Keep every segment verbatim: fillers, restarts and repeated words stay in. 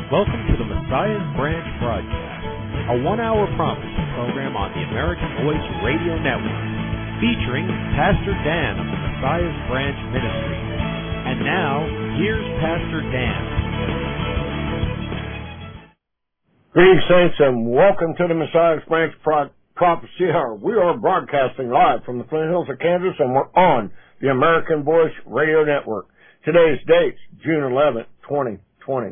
Welcome to the Messiah's Branch broadcast, a one-hour prophecy program on the American Voice Radio Network, featuring Pastor Dan of the Messiah's Branch Ministry. And now, here's Pastor Dan. Greetings, saints, and welcome to the Messiah's Branch Pro- Prophecy Hour. We are broadcasting live from the Flint Hills of Kansas, and we're on the American Voice Radio Network. Today's date, June eleventh, twenty twenty.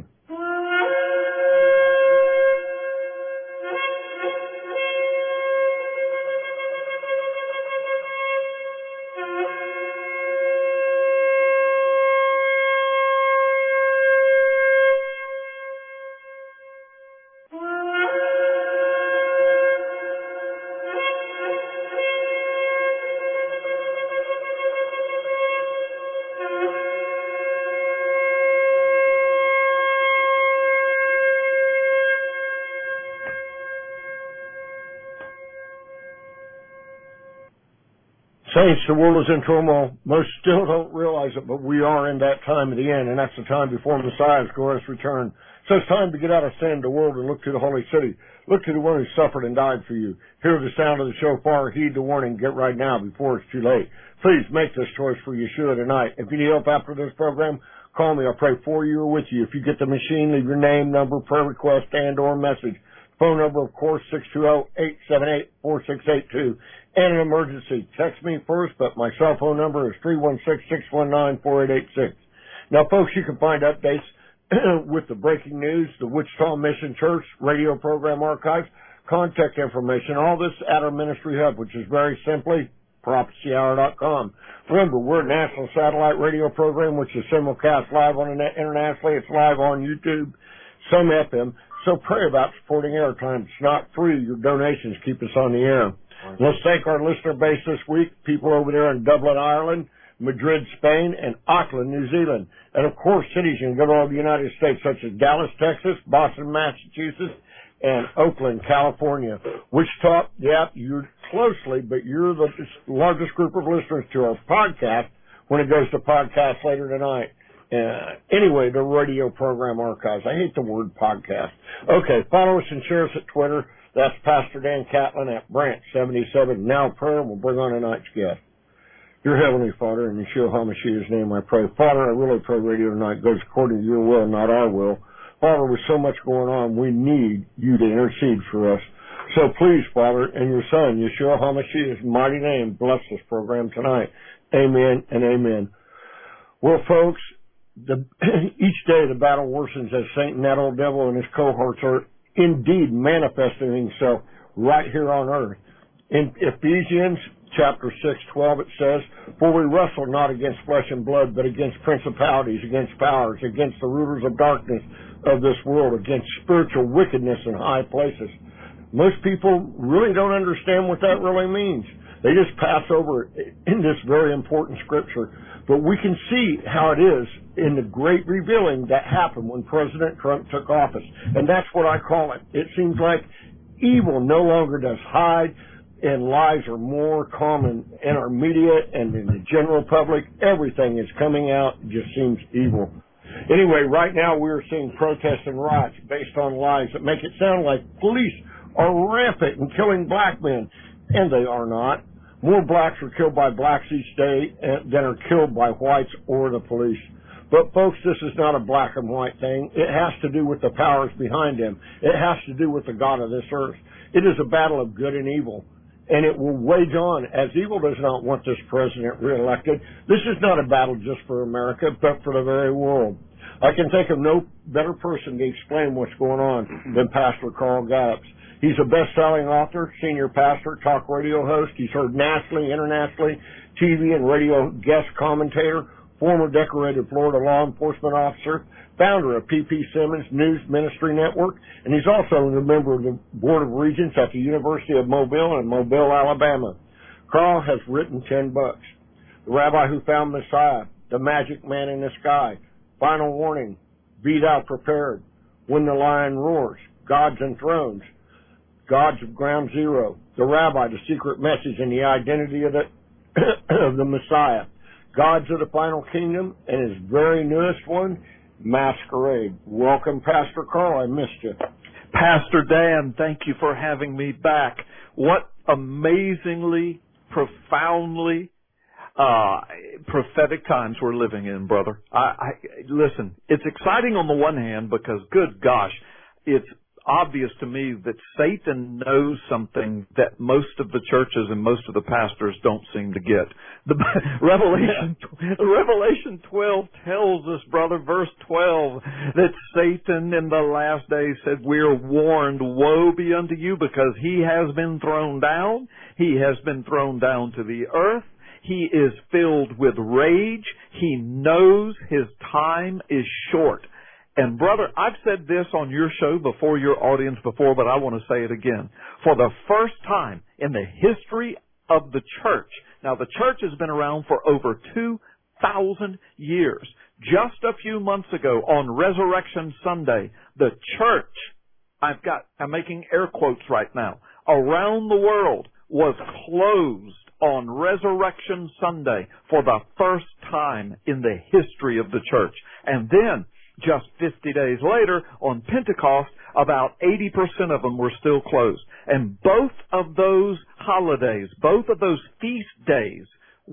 Saints, the world is in turmoil. Most still don't realize it, but we are in that time of the end, and that's the time before Messiah's glorious return. So it's time to get out of sin, the world, and look to the holy city. Look to the one who suffered and died for you. Hear the sound of the shofar. Heed the warning. Get right now before it's too late. Please make this choice for Yeshua tonight. If you need help after this program, call me. I'll pray for you or with you. If you get the machine, leave your name, number, prayer request, and or message. Phone number, of course, six two zero, eight seven eight, four six eight two. And an emergency, text me first, but my cell phone number is three one six, six one nine, four eight eight six. Now, folks, you can find updates with the breaking news, the Wichita Mission Church radio program archives, contact information, all this at our ministry hub, which is very simply prophecy hour dot com. Remember, we're a national satellite radio program, which is simulcast live on the net internationally. It's live on YouTube, some F M. So pray about supporting airtime. It's not free. Your donations keep us on the air. Let's thank our listener base this week, people over there in Dublin, Ireland, Madrid, Spain, and Auckland, New Zealand. And, of course, cities in good old United States such as Dallas, Texas, Boston, Massachusetts, and Oakland, California. Wichita, yeah, you're closely, but you're the largest group of listeners to our podcast when it goes to podcast later tonight. Uh, anyway, the radio program archives. I hate the word podcast. Okay, follow us and share us at Twitter. That's Pastor Dan Catlin at Branch seventy-seven. Now prayer, and we'll bring on tonight's guest. Your Heavenly Father, in Yeshua HaMashiach's name I pray. Father, I really pray radio tonight goes according to your will, not our will. Father, with so much going on, we need you to intercede for us. So please, Father, in your Son, Yeshua HaMashiach's mighty name, bless this program tonight. Amen and amen. Well, folks, the, each day the battle worsens as Satan, that old devil, and his cohorts are indeed manifesting himself right here on earth. In Ephesians chapter six, twelve, it says, "For we wrestle not against flesh and blood, but against principalities, against powers, against the rulers of darkness of this world, against spiritual wickedness in high places." Most people really don't understand what that really means. They just pass over it in this very important scripture. But we can see how it is in the great revealing that happened when President Trump took office. And that's what I call it. It seems like evil no longer does hide, and lies are more common in our media and in the general public. Everything is coming out. It just seems evil. Anyway, right now we're seeing protests and riots based on lies that make it sound like police are rampant and killing black men. And they are not. More blacks are killed by blacks each day than are killed by whites or the police. But, folks, this is not a black and white thing. It has to do with the powers behind him. It has to do with the God of this earth. It is a battle of good and evil, and it will wage on, as evil does not want this president reelected. This is not a battle just for America, but for the very world. I can think of no better person to explain what's going on than Pastor Carl Gallups. He's a best-selling author, senior pastor, talk radio host. He's heard nationally, internationally, T V and radio guest commentator, former decorated Florida law enforcement officer, founder of P P Simmons News Ministry Network, and he's also a member of the Board of Regents at the University of Mobile in Mobile, Alabama. Carl has written ten books. The Rabbi Who Found Messiah, The Magic Man in the Sky, Final Warning, Be Thou Prepared, When the Lion Roars, Gods and Thrones, Gods of Ground Zero, The Rabbi, The Secret Message, and the Identity of the, of the Messiah, Gods of the Final Kingdom, and his very newest one, masquerade. Welcome, Pastor Carl. I missed you. Pastor Dan, thank you for having me back. What amazingly, profoundly uh prophetic times we're living in, brother. I, I listen, it's exciting on the one hand because, good gosh, it's obvious to me that Satan knows something that most of the churches and most of the pastors don't seem to get. The Revelation Revelation twelve tells us, brother, verse twelve, that Satan in the last days said, "We're warned, woe be unto you, because he has been thrown down. He has been thrown down to the earth. He is filled with rage. He knows his time is short." And brother, I've said this on your show before your audience before, but I want to say it again. For the first time in the history of the church, now the church has been around for over two thousand years. Just a few months ago on Resurrection Sunday, the church, I've got, I'm making air quotes right now, around the world was closed on Resurrection Sunday for the first time in the history of the church. And then, just fifty days later, on Pentecost, about eighty percent of them were still closed. And both of those holidays, both of those feast days,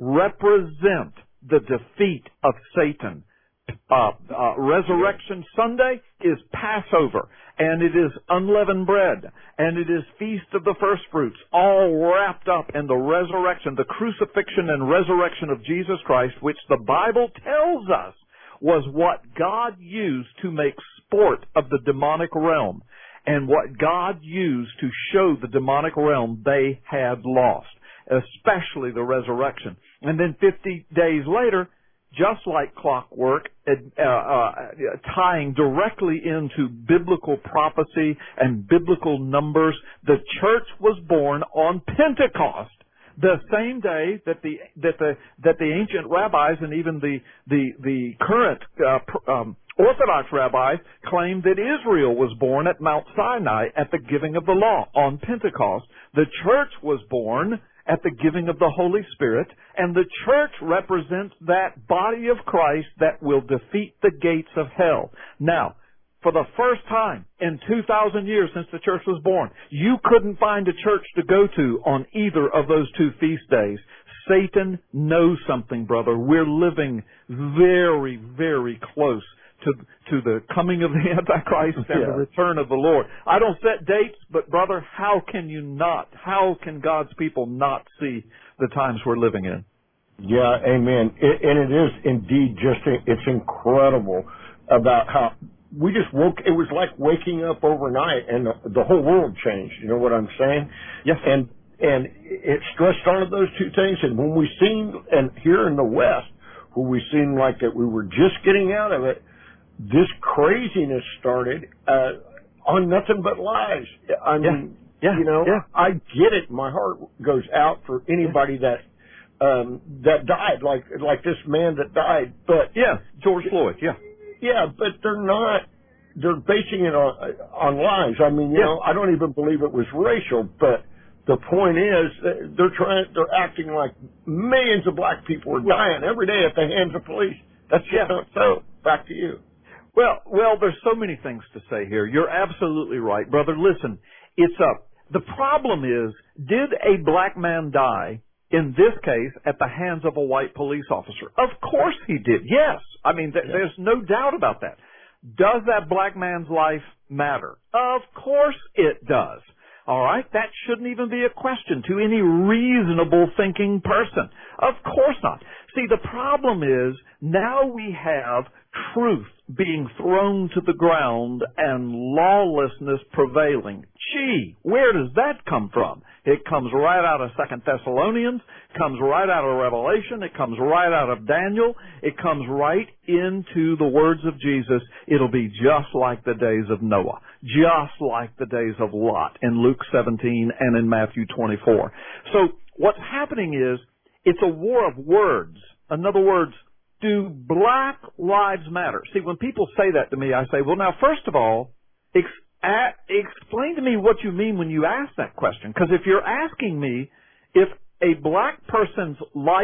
represent the defeat of Satan. Uh, uh, Resurrection Sunday is Passover, and it is unleavened bread, and it is Feast of the First Fruits, all wrapped up in the resurrection, the crucifixion and resurrection of Jesus Christ, which the Bible tells us was what God used to make sport of the demonic realm, and what God used to show the demonic realm they had lost, especially the resurrection. And then fifty days later, just like clockwork, uh, uh, tying directly into biblical prophecy and biblical numbers, the church was born on Pentecost, the same day that the that the that the ancient rabbis and even the the the current uh, um, Orthodox rabbis claimed that Israel was born at Mount Sinai at the giving of the law on Pentecost. The church was born at the giving of the Holy Spirit, and the church represents that body of Christ that will defeat the gates of hell. Now, for the first time in two thousand years since the church was born, you couldn't find a church to go to on either of those two feast days. Satan knows something, brother. We're living very, very close to to the coming of the Antichrist and yeah. the return of the Lord. I don't set dates, but brother, how can you not? How can God's people not see the times we're living in? Yeah, amen. It, and it is indeed just, it's incredible about how we just woke, it was like waking up overnight and the, the whole world changed. You know what I'm saying? Yes. And, and it stressed onto those two things. And when we seen, and here in the West, where we seemed like that we were just getting out of it, this craziness started uh, on nothing but lies. I mean, yeah. Yeah. you know, yeah. I get it. My heart goes out for anybody yeah. that um, that died, like like this man that died. But yeah, George Floyd. Yeah, yeah, but they're not. They're basing it on on lies. I mean, you yeah. know, I don't even believe it was racial, but the point is, they're trying. They're acting like millions of black people are dying every day at the hands of police. That's just yeah. not so. Back to you. Well, well, there's so many things to say here. You're absolutely right, brother. Listen, it's a, the problem is, did a black man die, in this case, at the hands of a white police officer? Of course he did. Yes. I mean, th- yes. there's no doubt about that. Does that black man's life matter? Of course it does. All right? That shouldn't even be a question to any reasonable thinking person. Of course not. See, the problem is, now we have truth being thrown to the ground and lawlessness prevailing. Gee, where does that come from? It comes right out of Second Thessalonians, comes right out of Revelation, it comes right out of Daniel, it comes right into the words of Jesus. It'll be just like the days of Noah, just like the days of Lot in Luke seventeen and in Matthew twenty-four. So what's happening is, it's a war of words. In other words, do Black Lives Matter? See, when people say that to me, I say, well, now, first of all, ex- at, explain to me what you mean when you ask that question. Because if you're asking me if a black person's life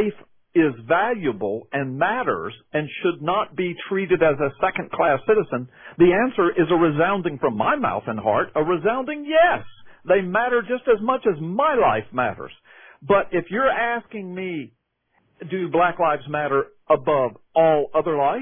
is valuable and matters and should not be treated as a second-class citizen, the answer is a resounding, from my mouth and heart, a resounding yes. They matter just as much as my life matters. But if you're asking me, do Black Lives Matter above all other life?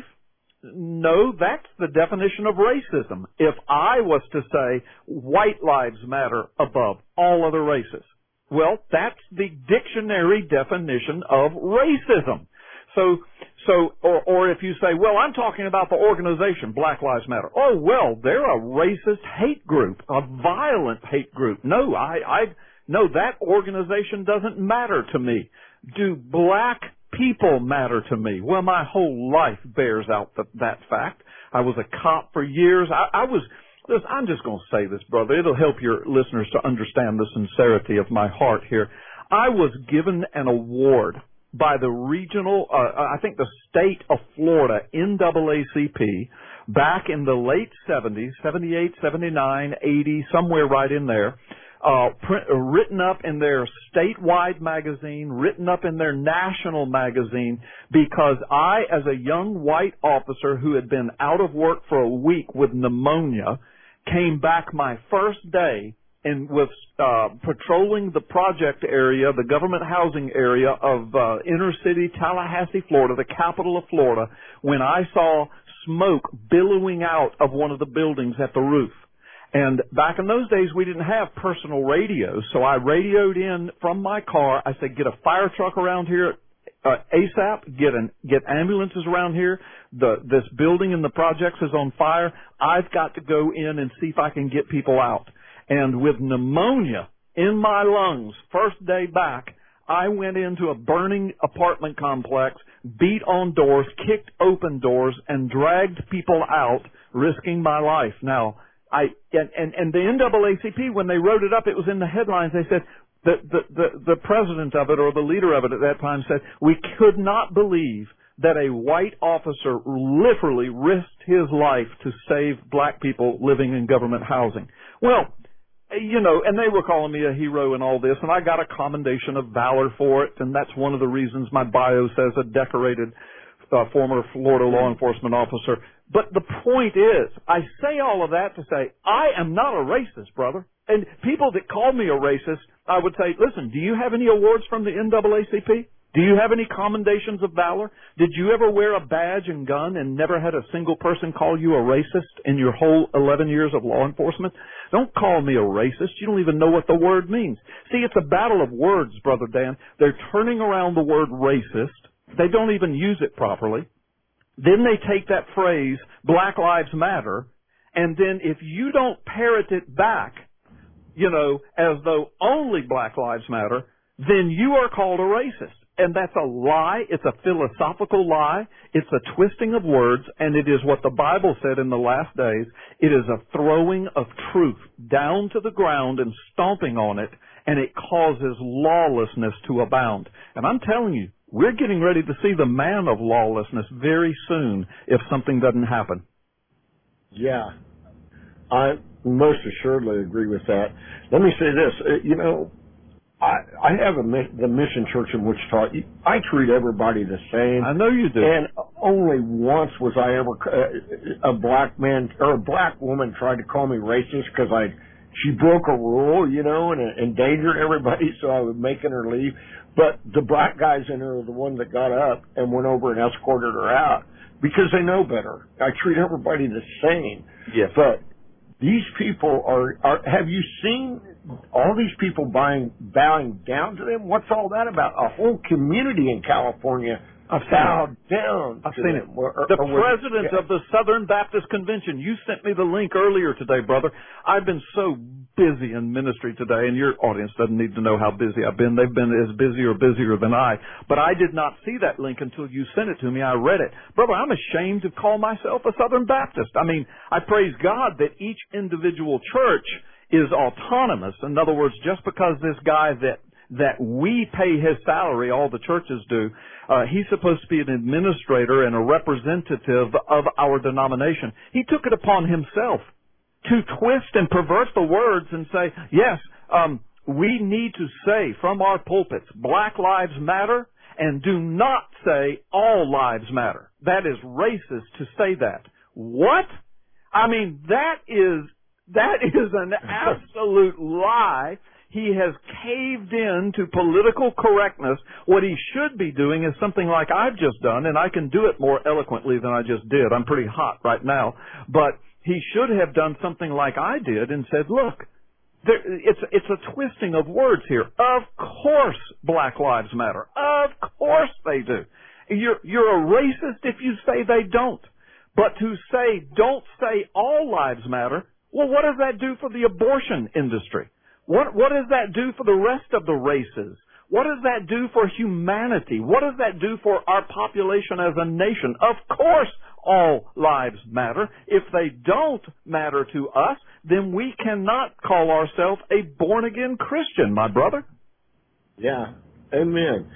No, that's the definition of racism. If I was to say white lives matter above all other races, well, that's the dictionary definition of racism. So, so, or, or if you say, well, I'm talking about the organization, Black Lives Matter. Oh, well, they're a racist hate group, a violent hate group. No, I, I, no, that organization doesn't matter to me. Do black people matter to me? Well, my whole life bears out the, that fact. I was a cop for years. I, I was, listen, I'm just going to say this, brother. It'll help your listeners to understand the sincerity of my heart here. I was given an award by the regional, uh, I think the state of Florida, N double A C P, back in the late seventies, seventy-eight, seventy-nine, eighty, somewhere right in there. Uh, print, uh, written up in their statewide magazine, written up in their national magazine, because I, as a young white officer who had been out of work for a week with pneumonia, came back my first day and was uh, patrolling the project area, the government housing area of uh, inner city Tallahassee, Florida, the capital of Florida, when I saw smoke billowing out of one of the buildings at the roof. And back in those days, we didn't have personal radios, so I radioed in from my car. I said, get a fire truck around here uh, ASAP, get an, get ambulances around here. The, this building in the projects is on fire. I've got to go in and see if I can get people out. And with pneumonia in my lungs, first day back, I went into a burning apartment complex, beat on doors, kicked open doors, and dragged people out, risking my life. Now, I and, and, and the N double A C P, when they wrote it up, it was in the headlines. They said the, the, the, the president of it, or the leader of it at that time, said, we could not believe that a white officer literally risked his life to save black people living in government housing. Well, you know, and they were calling me a hero and all this, and I got a commendation of valor for it, and that's one of the reasons my bio says a decorated uh, former Florida law enforcement officer. But the point is, I say all of that to say, I am not a racist, brother. And people that call me a racist, I would say, listen, do you have any awards from the N double A C P? Do you have any commendations of valor? Did you ever wear a badge and gun and never had a single person call you a racist in your whole eleven years of law enforcement? Don't call me a racist. You don't even know what the word means. See, it's a battle of words, Brother Dan. They're turning around the word racist. They don't even use it properly. Then they take that phrase, Black Lives Matter, and then if you don't parrot it back, you know, as though only Black Lives Matter, then you are called a racist. And that's a lie. It's a philosophical lie. It's a twisting of words, and it is what the Bible said in the last days. It is a throwing of truth down to the ground and stomping on it, and it causes lawlessness to abound. And I'm telling you, we're getting ready to see the man of lawlessness very soon if something doesn't happen. Yeah, I most assuredly agree with that. Let me say this, you know, I, I have a, the Mission Church in Wichita. I treat everybody the same. I know you do. And only once was I ever, uh, a black man or a black woman tried to call me racist because I, she broke a rule, you know, and endangered everybody, so I was making her leave. But the black guys in there were the one that got up and went over and escorted her out because they know better. I treat everybody the same. Yes. But these people are, are have you seen all these people buying, bowing down to them? What's all that about? A whole community in California I've bowed down I've to seen them. it. Or, the or president yeah. of the Southern Baptist Convention. You sent me the link earlier today, brother. I've been so busy in ministry today, and your audience doesn't need to know how busy I've been. They've been as busy or busier than I. But I did not see that link until you sent it to me. I read it. Brother, I'm ashamed to call myself a Southern Baptist. I mean, I praise God that each individual church is autonomous. In other words, just because this guy that that we pay his salary, all the churches do, uh, he's supposed to be an administrator and a representative of our denomination. He took it upon himself to twist and pervert the words and say, yes, um, we need to say from our pulpits, Black Lives Matter, And do not say all lives matter. That is racist to say that. What? I mean, that is, that is an absolute lie. He has caved in to political correctness. What he should be doing is something like I've just done, and I can do it more eloquently than I just did. I'm pretty hot right now. But he should have done something like I did and said, look, there, it's, it's a twisting of words here. Of course Black Lives Matter. Of course they do. You're, you're a racist if you say they don't. But to say, don't say all lives matter, well, what does that do for the abortion industry? What, what does that do for the rest of the races? What does that do for humanity? What does that do for our population as a nation? Of course all lives matter. If they don't matter to us, then we cannot call ourselves a born-again Christian, my brother. Yeah, amen.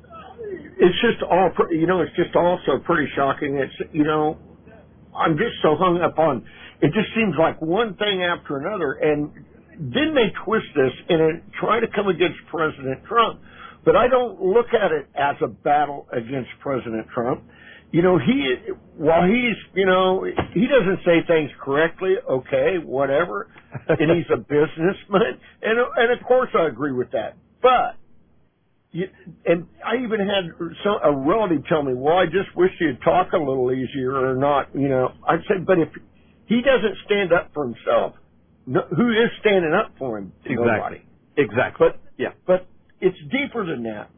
It's just all, you know, it's just also pretty shocking. It's, you know, I'm just so hung up on, it just seems like one thing after another, and then they twist this and try to come against President Trump. But I don't look at it as a battle against President Trump. You know, he, while he's, you know, he doesn't say things correctly, okay, whatever, and he's a businessman, and, and of course I agree with that. But, you, and I even had some, a relative tell me, well, I just wish you'd talk a little easier or not, you know. I'd say, but if he doesn't stand up for himself, no, who is standing up for him? Exactly. Nobody. Exactly. But, yeah. But it's deeper than that.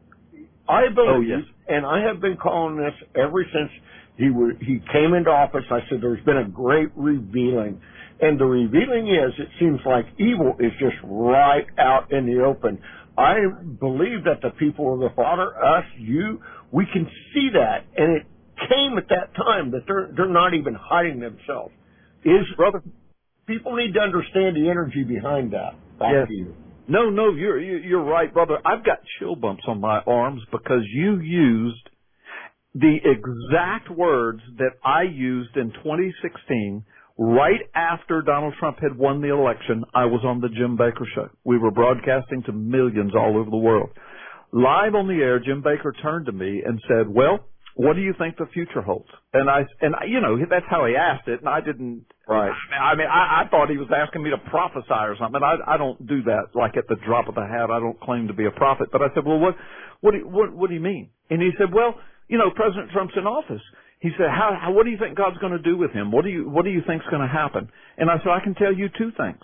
I believe, oh, yes. and I have been calling this ever since he w- he came into office. I said there's been a great revealing. And the revealing is, it seems like evil is just right out in the open. I believe that the people of the Father, us, you, we can see that. And it came at that time that they're, they're not even hiding themselves. Is, brother, people need to understand the energy behind that. Back yes. to you. No, no, you're you're right, brother. I've got chill bumps on my arms because you used the exact words that I used in twenty sixteen, right after Donald Trump had won the election. I was on the Jim Baker Show. We were broadcasting to millions all over the world. Live on the air, Jim Baker turned to me and said, well, what do you think the future holds? And I, and I, you know, that's how he asked it, and I didn't. Right. I mean, I, I thought he was asking me to prophesy or something. I, I don't do that like at the drop of the hat. I don't claim to be a prophet. But I said, well, what, what do you, what, what do you mean? And he said, well, you know, President Trump's in office. He said, how, how what do you think God's going to do with him? What do you, what do you think's going to happen? And I said, I can tell you two things.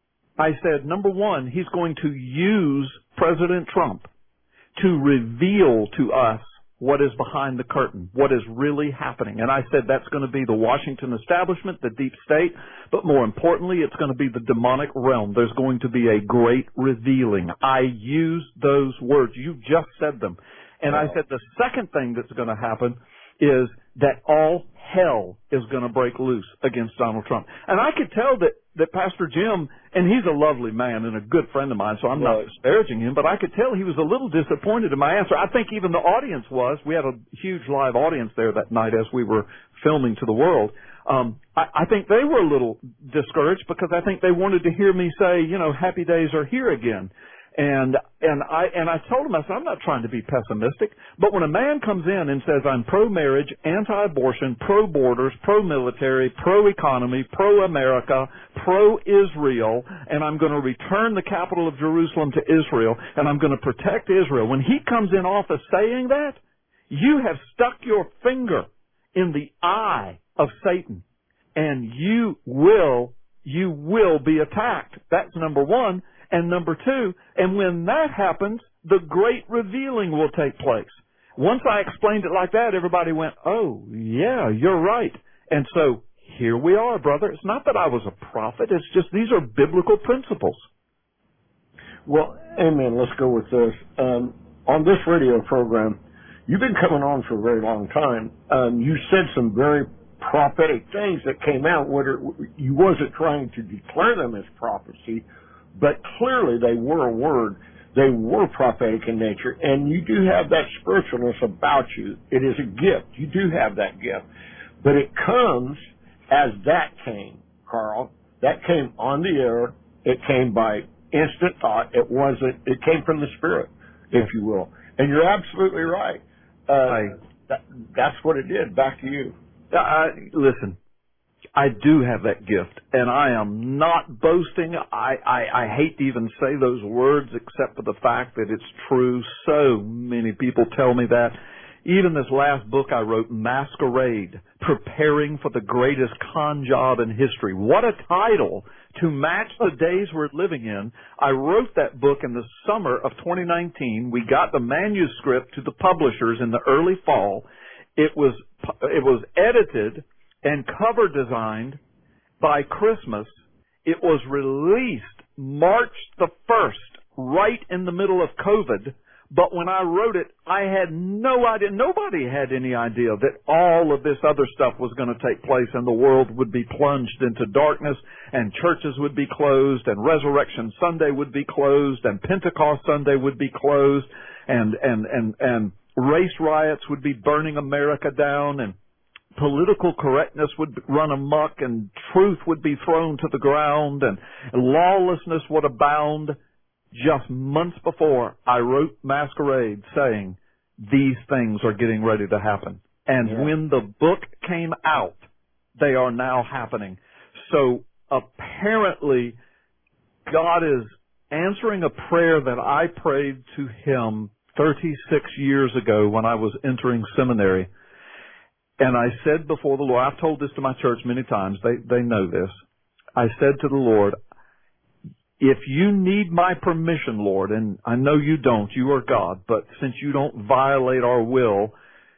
I said, number one, he's going to use President Trump to reveal to us what is behind the curtain, what is really happening. And I said that's going to be the Washington establishment, the deep state, but more importantly, it's going to be the demonic realm. There's going to be a great revealing. I used those words. You just said them. And wow. I said the second thing that's going to happen is that all hell is going to break loose against Donald Trump. And I could tell that, that Pastor Jim, and he's a lovely man and a good friend of mine, so I'm not disparaging him, but I could tell he was a little disappointed in my answer. I think even the audience was. We had a huge live audience there that night as we were filming to the world. Um, I, I think they were a little discouraged because I think they wanted to hear me say, you know, happy days are here again. And, and I, and I told him, I said, I'm not trying to be pessimistic, but when a man comes in and says, I'm pro-marriage, anti-abortion, pro-borders, pro-military, pro-economy, pro-America, pro-Israel, and I'm going to return the capital of Jerusalem to Israel, and I'm going to protect Israel. When he comes in office saying that, you have stuck your finger in the eye of Satan, and you will, you will be attacked. That's number one. And number two, and when that happens, the great revealing will take place. Once I explained it like that, everybody went, oh, yeah, you're right. And so here we are, brother. It's not that I was a prophet. It's just these are biblical principles. Well, amen. Let's go with this. Um, on this radio program, you've been coming on for a very long time. Um, you said some very prophetic things that came out. Whether you wasn't trying to declare them as prophecy, but clearly they were a word. They were prophetic in nature. And you do have that spiritualness about you. It is a gift. You do have that gift. But it comes as that came, Carl. That came on the air. It came by instant thought. It wasn't, it came from the Spirit, if you will. And you're absolutely right. uh, I, that, that's what it did. Back to you. I, listen, I do have that gift, and I am not boasting. I, I, I hate to even say those words except for the fact that it's true. So many people tell me that. Even this last book I wrote, Masquerade, Preparing for the Greatest Con Job in History. What a title to match the days we're living in. I wrote that book in the summer of twenty nineteen. We got the manuscript to the publishers in the early fall. It was, it was edited and cover designed by Christmas. It was released March the first, right in the middle of COVID. But when I wrote it, I had no idea, nobody had any idea that all of this other stuff was going to take place and the world would be plunged into darkness and churches would be closed and Resurrection Sunday would be closed and Pentecost Sunday would be closed and, and, and, and race riots would be burning America down and political correctness would run amok and truth would be thrown to the ground and lawlessness would abound. Just months before, I wrote Masquerade saying, these things are getting ready to happen. And yeah. when the book came out, they are now happening. So apparently, God is answering a prayer that I prayed to Him thirty-six years ago when I was entering seminary. And I said before the Lord, I've told this to my church many times, they, they know this. I said to the Lord, if you need my permission, Lord, and I know you don't, you are God, but since you don't violate our will,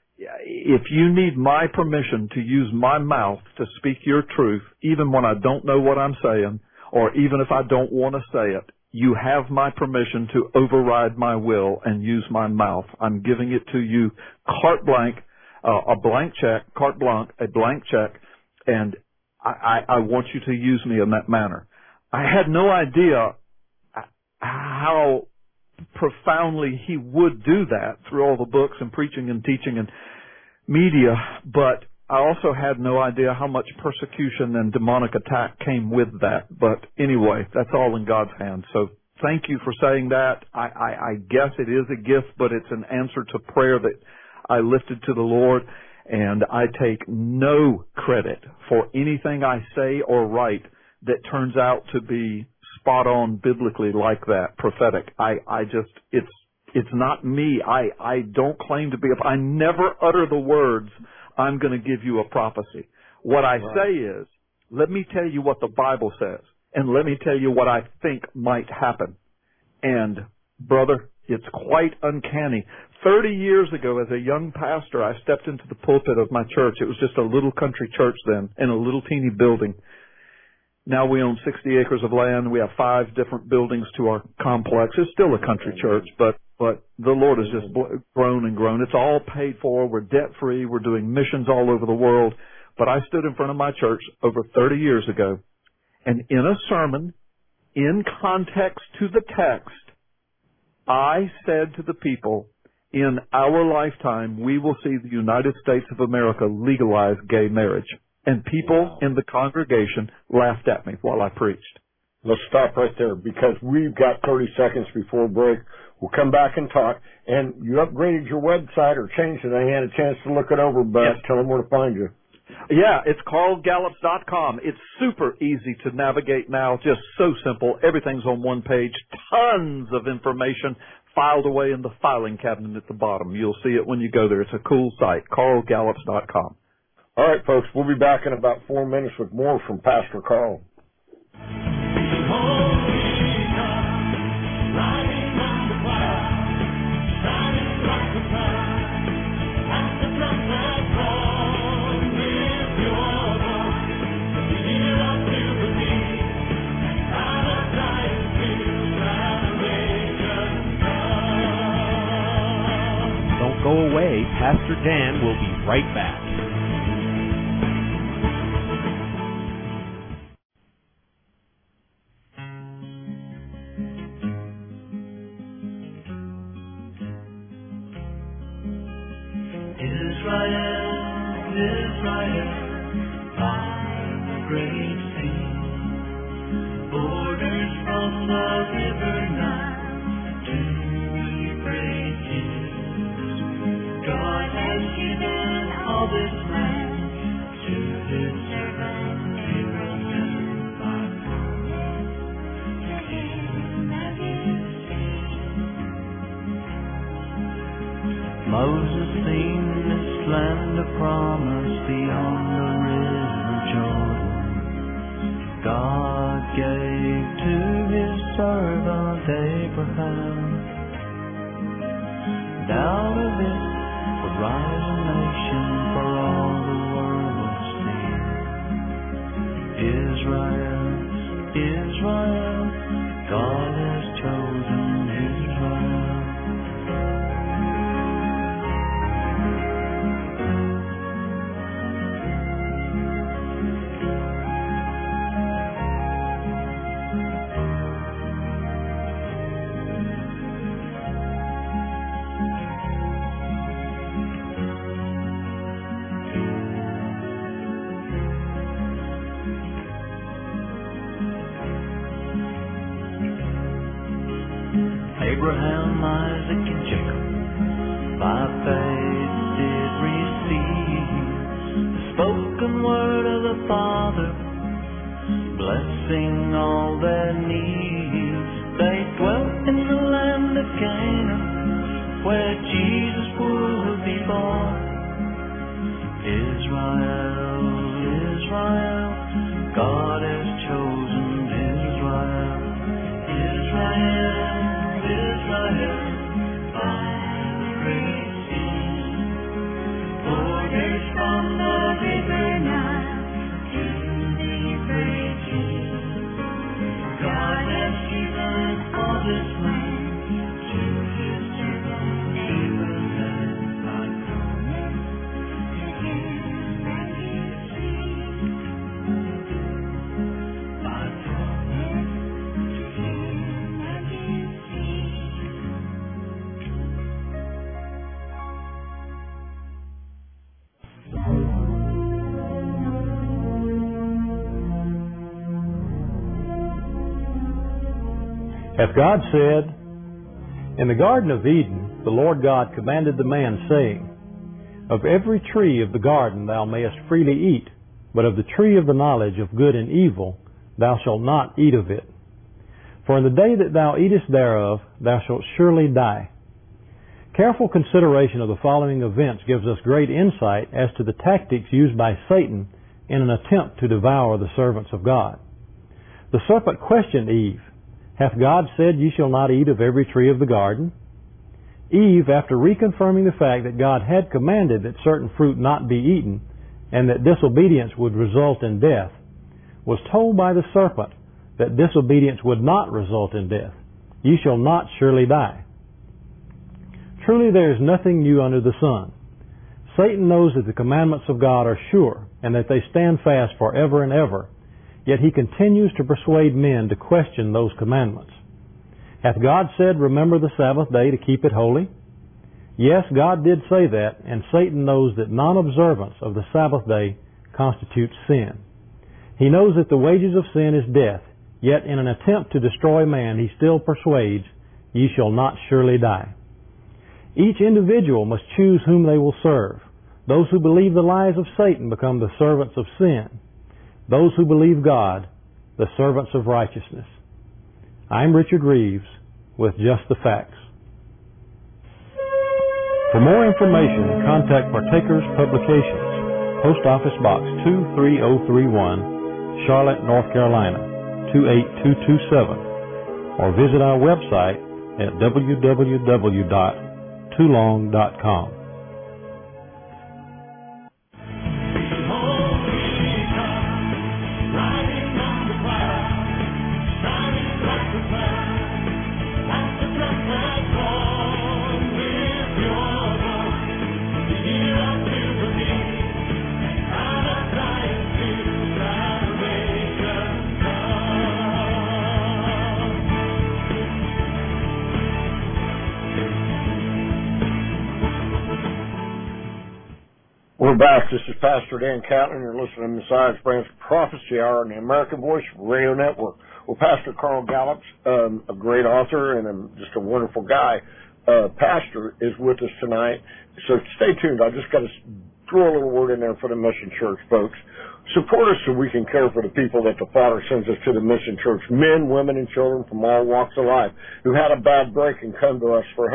if you need my permission to use my mouth to speak your truth, even when I don't know what I'm saying, or even if I don't want to say it, you have my permission to override my will and use my mouth. I'm giving it to you carte blanche, uh, a blank check, carte blanche, a blank check, and I, I, I want you to use me in that manner. I had no idea how profoundly He would do that through all the books and preaching and teaching and media, but I also had no idea how much persecution and demonic attack came with that. But anyway, that's all in God's hands. So thank you for saying that. I, I, I guess it is a gift, but it's an answer to prayer that I lifted to the Lord, and I take no credit for anything I say or write that turns out to be spot on biblically like that, prophetic. I, I just, it's, it's not me. I, I don't claim to be, a, I never utter the words, I'm going to give you a prophecy. What I right. say is, let me tell you what the Bible says, and let me tell you what I think might happen. And, brother, it's quite uncanny. Thirty years ago, as a young pastor, I stepped into the pulpit of my church. It was just a little country church then, in a little teeny building. Now we own sixty acres of land. We have five different buildings to our complex. It's still a country church, but, but the Lord has just grown and grown. It's all paid for. We're debt free. We're doing missions all over the world. But I stood in front of my church over thirty years ago, and in a sermon, in context to the text, I said to the people, in our lifetime, we will see the United States of America legalize gay marriage. And people wow. in the congregation laughed at me while I preached. Let's stop right there because we've got thirty seconds before break. We'll come back and talk. And you upgraded your website or changed it. I had a chance to look it over, but yes. tell them where to find you. Yeah, it's carl gallups dot com. It's super easy to navigate now, just so simple. Everything's on one page. Tons of information filed away in the filing cabinet at the bottom. You'll see it when you go there. It's a cool site, carl gallups dot com. All right, folks, we'll be back in about four minutes with more from Pastor Carl. Don't go away. Pastor Dan will be right back. God Moses seen this land of promise beyond the river Jordan. God gave to his servant Abraham. And out of it would rise a nation for all the world would see. Israel, Israel, God has chosen Israel. Abraham, Isaac, and Jacob by faith did receive the spoken word of the Father, blessing all their needs. They dwelt in the land of Canaan, where Jesus would be born. Israel, Israel, God has chosen Israel. Israel, Israel, by the great sea, borders from the river Nile to the Euphrates. God has given all this land to his servant Abraham by promise to him and his seed. By promise to him and his seed. Hath God said, In the Garden of Eden the Lord God commanded the man, saying, Of every tree of the garden thou mayest freely eat, but of the tree of the knowledge of good and evil thou shalt not eat of it. For in the day that thou eatest thereof thou shalt surely die. Careful consideration of the following events gives us great insight as to the tactics used by Satan in an attempt to devour the servants of God. The serpent questioned Eve, Hath God said, Ye shall not eat of every tree of the garden? Eve, after reconfirming the fact that God had commanded that certain fruit not be eaten, and that disobedience would result in death, was told by the serpent that disobedience would not result in death. Ye shall not surely die. Truly there is nothing new under the sun. Satan knows that the commandments of God are sure, and that they stand fast forever and ever, yet he continues to persuade men to question those commandments. Hath God said, Remember the Sabbath day to keep it holy? Yes, God did say that, and Satan knows that non-observance of the Sabbath day constitutes sin. He knows that the wages of sin is death, yet in an attempt to destroy man, he still persuades, Ye shall not surely die. Each individual must choose whom they will serve. Those who believe the lies of Satan become the servants of sin. Those who believe God, the servants of righteousness. I'm Richard Reeves with Just the Facts. For more information, contact Partakers Publications, Post Office Box two three zero three one, Charlotte, North Carolina, two eight two two seven, or visit our website at w w w dot too long dot com. We're back. This is Pastor Dan Catlin. You're listening to Messiah's Branch Prophecy Hour on the American Voice Radio Network. Well, Pastor Carl Gallup, um, a great author and um, just a wonderful guy, uh, pastor, is with us tonight. So stay tuned. I just got to throw a little word in there for the Mission Church, folks. Support us so we can care for the people that the Father sends us to the Mission Church, men, women, and children from all walks of life who had a bad break and come to us for help.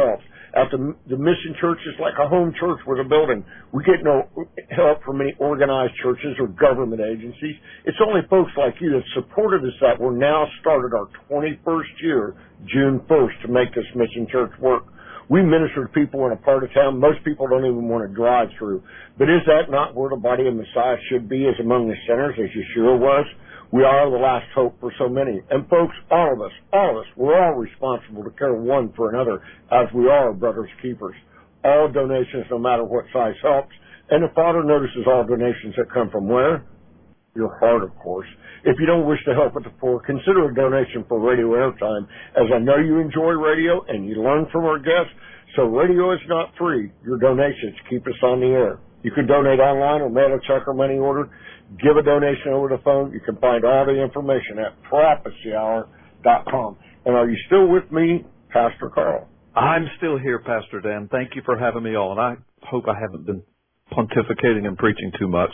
At the, the mission church is like a home church with a building. We get no help from any organized churches or government agencies. It's only folks like you that supported us that we're now started our twenty-first year, June first, to make this mission church work. We minister to people in a part of town most people don't even want to drive through. But is that not where the body of Messiah should be, as among the sinners, as Yeshua was? We are the last hope for so many. And folks, all of us, all of us, we're all responsible to care one for another, as we are brothers keepers. All donations, no matter what size, helps. And the Father notices all donations that come from where? Your heart, of course. If you don't wish to help with the poor, consider a donation for radio airtime, as I know you enjoy radio and you learn from our guests. So radio is not free. Your donations keep us on the air. You can donate online or mail a check or money order. Give a donation over the phone. You can find all the information at prophecy hour dot com. And are you still with me, Pastor Carl? I'm still here, Pastor Dan. Thank you for having me on. I hope I haven't been pontificating and preaching too much.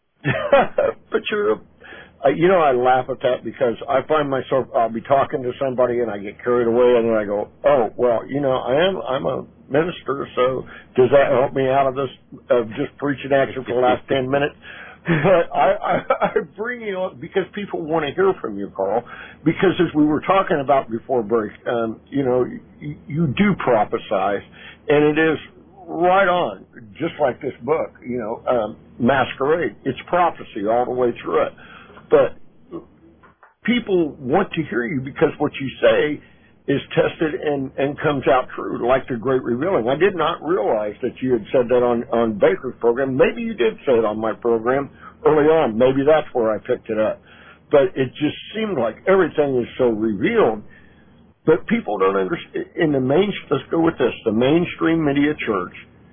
But you're, uh, you know, I laugh at that because I find myself, I'll be talking to somebody and I get carried away and then I go, oh, well, you know, I am, I'm a minister, so does that help me out of this, of just preaching at you for the last ten minutes? But I, I, I bring you on because people want to hear from you, Carl, because as we were talking about before break, um, you know, you, you do prophesize, and it is right on, just like this book, you know, um, Masquerade. It's prophecy all the way through it. But people want to hear you because what you say is tested and, and comes out true, like the Great Revealing. I did not realize that you had said that on, on Baker's program. Maybe you did say it on my program early on. Maybe that's where I picked it up. But it just seemed like everything is so revealed. But people don't understand. In the main, let's go with this. The mainstream media church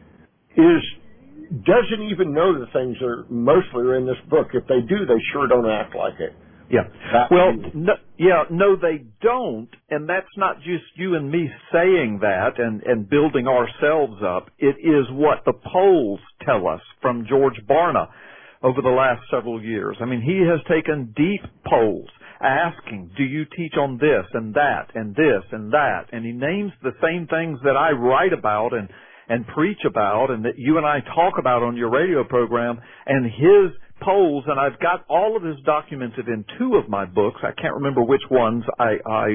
is doesn't even know the things that are mostly are in this book. If they do, they sure don't act like it. Yeah. Well, no, yeah, no, they don't, and that's not just you and me saying that and, and building ourselves up. It is what the polls tell us from George Barna over the last several years. I mean, he has taken deep polls asking, do you teach on this and that and this and that? And he names the same things that I write about and, and preach about and that you and I talk about on your radio program, and his polls, and I've got all of this documented in two of my books. I can't remember which ones. I I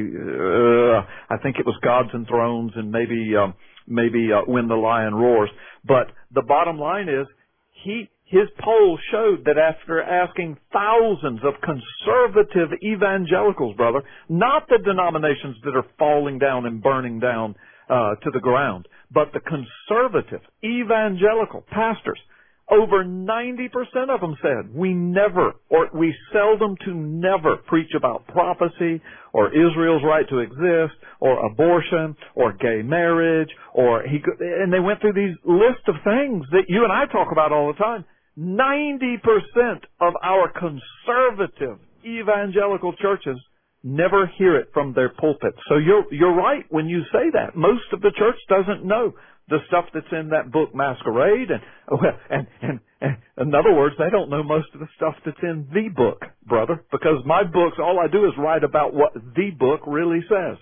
uh, I think it was Gods and Thrones and maybe um, maybe uh, When the Lion Roars. But the bottom line is, he his polls showed that after asking thousands of conservative evangelicals, brother, not the denominations that are falling down and burning down uh, to the ground, but the conservative evangelical pastors, over ninety percent of them said, we never, or we seldom to never preach about prophecy or Israel's right to exist or abortion or gay marriage or he, and they went through these list of things that you and I talk about all the time. ninety percent of our conservative evangelical churches never hear it from their pulpits. So you're, you're right when you say that. Most of the church doesn't know the stuff that's in that book, Masquerade, and, and, and, and in other words, they don't know most of the stuff that's in the book, brother, because my books, all I do is write about what the book really says.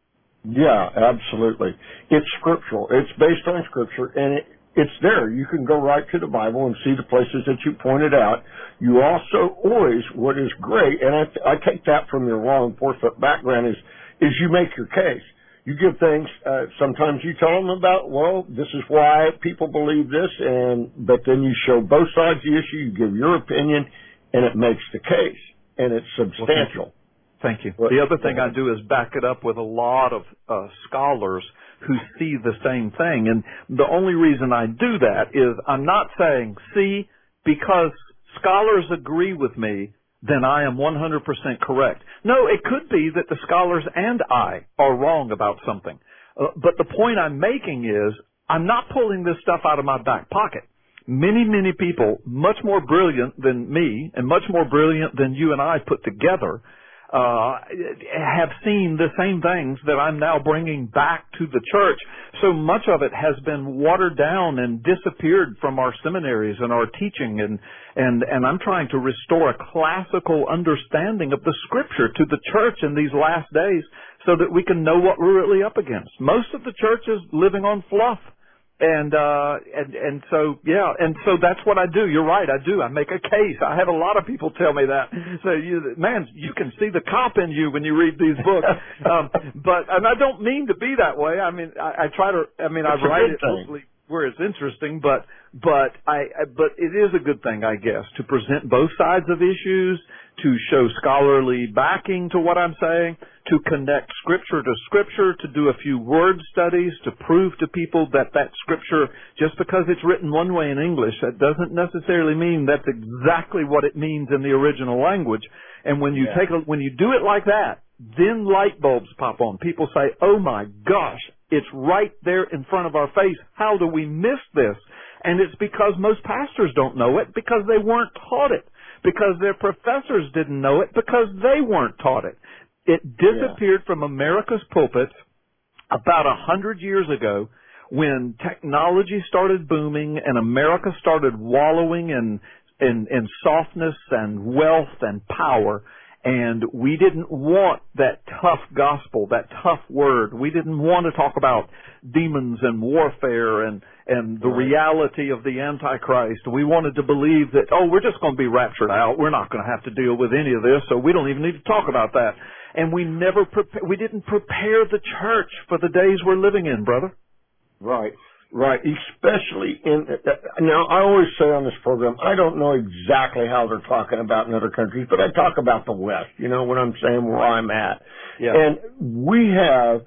Yeah, absolutely. It's scriptural. It's based on scripture, and it, it's there. You can go right to the Bible and see the places that you pointed out. You also always, what is great, and I, I take that from your law enforcement background, is, is you make your case. You give things, uh, sometimes you tell them about, well, this is why people believe this, and but then you show both sides of the issue, you give your opinion, and it makes the case, and it's substantial. Well, thank you. Thank you. Well, the other thing I do is back it up with a lot of uh, scholars who see the same thing, and the only reason I do that is I'm not saying, see, because scholars agree with me, then I am one hundred percent correct. No, it could be that the scholars and I are wrong about something. Uh, but the point I'm making is I'm not pulling this stuff out of my back pocket. Many, many people, much more brilliant than me and much more brilliant than you and I put together, uh, have seen the same things that I'm now bringing back to the church. So much of it has been watered down and disappeared from our seminaries and our teaching, and, and, and I'm trying to restore a classical understanding of the Scripture to the church in these last days so that we can know what we're really up against. Most of the church is living on fluff. And, uh, and, and so, yeah, and so that's what I do. You're right, I do. I make a case. I have a lot of people tell me that. So, you, man, you can see the cop in you when you read these books. um, but, and I don't mean to be that way. I mean, I, I try to, I mean, That's I write it hopefully where it's interesting, but, but I, but it is a good thing, I guess, to present both sides of issues, to show scholarly backing to what I'm saying, to connect Scripture to Scripture, to do a few word studies, to prove to people that that Scripture, just because it's written one way in English, that doesn't necessarily mean that's exactly what it means in the original language. And when you yeah. take a, when you do it like that, then light bulbs pop on. People say, "Oh my gosh, it's right there in front of our face. How do we miss this?" And it's because most pastors don't know it because they weren't taught it. Because their professors didn't know it because they weren't taught it. It disappeared yeah. from America's pulpits about a hundred years ago when technology started booming and America started wallowing in, in, in softness and wealth and power. And we didn't want that tough gospel, that tough word. We didn't want to talk about demons and warfare and, and the right. reality of the Antichrist. We wanted to believe that, oh, we're just going to be raptured out. We're not going to have to deal with any of this, so we don't even need to talk about that. And we never, prepa- we didn't prepare the church for the days we're living in, brother. Right. Right, especially in, now I always say on this program, I don't know exactly how they're talking about in other countries, but I talk about the West, you know what I'm saying, where I'm at. Yeah. And we have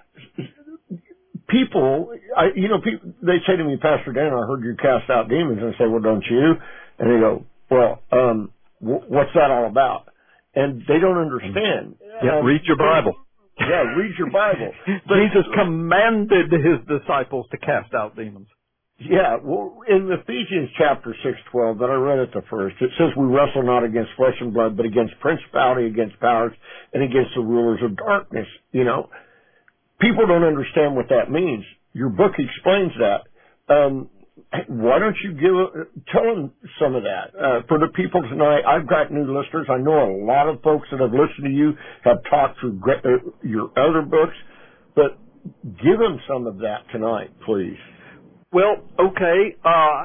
people, I, you know, people, they say to me, Pastor Dan, I heard you cast out demons, and I say, well, don't you? And they go, well, um, w- what's that all about? And they don't understand. Yeah, um, read your Bible. Yeah, read your Bible. But, Jesus commanded his disciples to cast out demons. Yeah, well, in Ephesians chapter six twelve that I read at the first, it says we wrestle not against flesh and blood, but against principality, against powers, and against the rulers of darkness. You know, people don't understand what that means. Your book explains that. Um, why don't you give a, tell them some of that uh, for the people tonight? I've got new listeners. I know a lot of folks that have listened to you have talked through great, uh, your other books, but give them some of that tonight, please. Well, okay. Uh,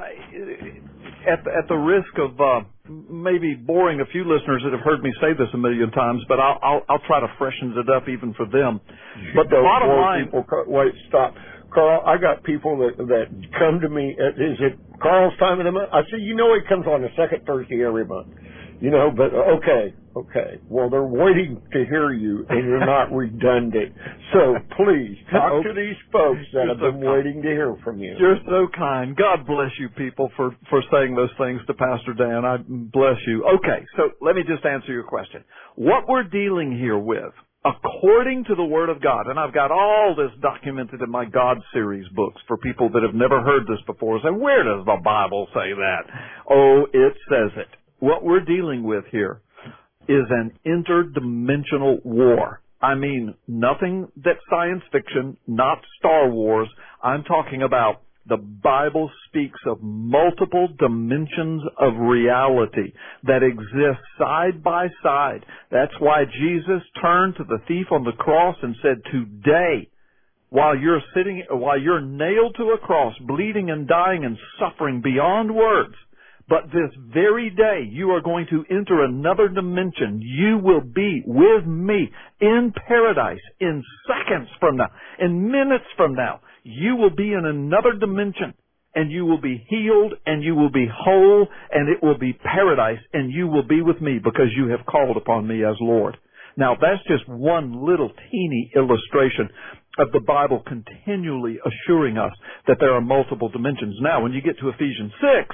at the, at the risk of uh, maybe boring a few listeners that have heard me say this a million times, but I'll I'll, I'll try to freshen it up even for them. But the bottom line. People, wait, stop. Carl, I got people that that come to me. Is it Carl's time of the month? I say, you know, he comes on the second Thursday every month. You know, but okay, okay. Well, they're waiting to hear you, and you're not redundant. So please talk okay. to these folks that you're have so been kind. waiting to hear from you. You're so kind. God bless you, people, for for saying those things to Pastor Dan. I bless you. Okay, so let me just answer your question. What we're dealing here with, according to the Word of God, and I've got all this documented in my God series books for people that have never heard this before, say, where does the Bible say that? Oh, it says it. What we're dealing with here is an interdimensional war. I mean, nothing that's science fiction, not Star Wars. I'm talking about the Bible speaks of multiple dimensions of reality that exist side by side. That's why Jesus turned to the thief on the cross and said, today, while you're sitting, while you're nailed to a cross, bleeding and dying and suffering beyond words, but this very day you are going to enter another dimension. You will be with me in paradise in seconds from now, in minutes from now. You will be in another dimension, and you will be healed, and you will be whole, and it will be paradise, and you will be with me because you have called upon me as Lord. Now, that's just one little teeny illustration of the Bible continually assuring us that there are multiple dimensions. Now, when you get to Ephesians six,